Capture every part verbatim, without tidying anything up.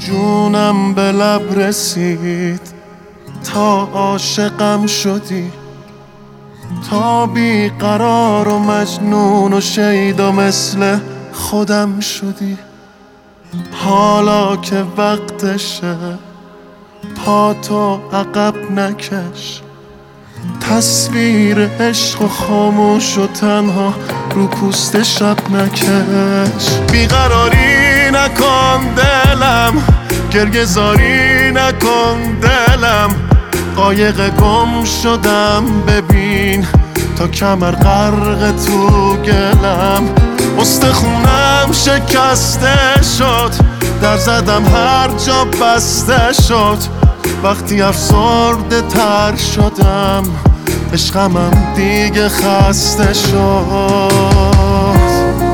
جونم به لب رسید تا عاشقم شدی، تا بیقرار و مجنون و شیدا مثل خودم شدی. حالا که وقتشه پاتو عقب نکش، تصویر عشق و خاموش و تنها رو پوست شب نکش. بیقراری نکن دلم، گریه زاری نکن دلم، قایق گم شدم ببین تا کمر غرق تو گلم. استخونم شکسته شد، در زدم هر جا بسته شد، وقتی افسرده تر شدم عشقمم دیگه خسته شد.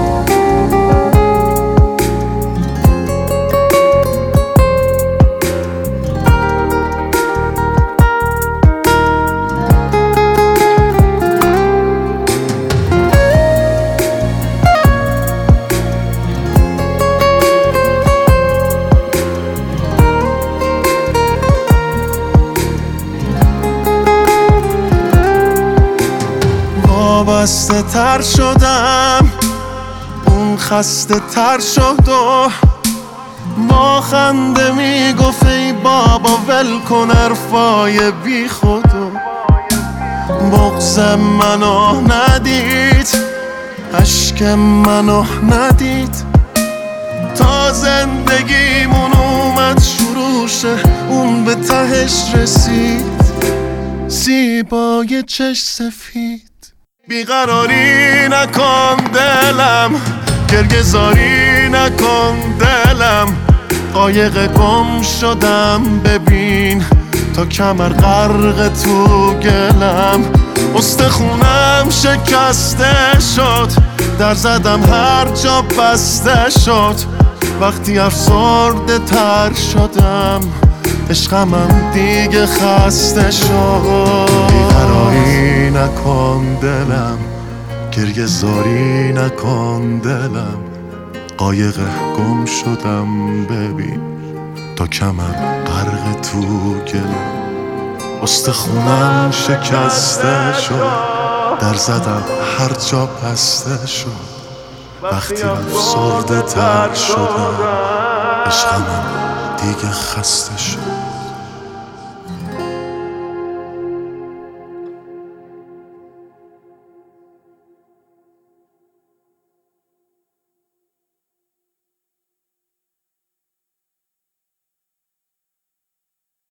وابسته تر شدم، اون خسته تر شد و با خنده میگفت ای بابا ول کن حرفای بی خودو. بغض منو ندید، اشک منو ندید، تا زندگیمون اومد شروع شه اون به تهش رسید، زیبای چشم سفید. بیقراری نکن دلم، گریه زاری نکن دلم، قایق گم شدم ببین تا کمر غرق تو گلم. استخونم شکسته شد، در زدم هر جا بسته شد، وقتی افسرده تر شدم عشقمم دیگه خسته شد. بیقراری نکن دلم، گریه زاری نکن دلم، قایق گم شدم ببین تا کمر غرق تو گلم. استخونم شکسته شد، در زدم هر جا بسته شد، وقتی افسرده تر شدم عشقمم دیگه خسته شد.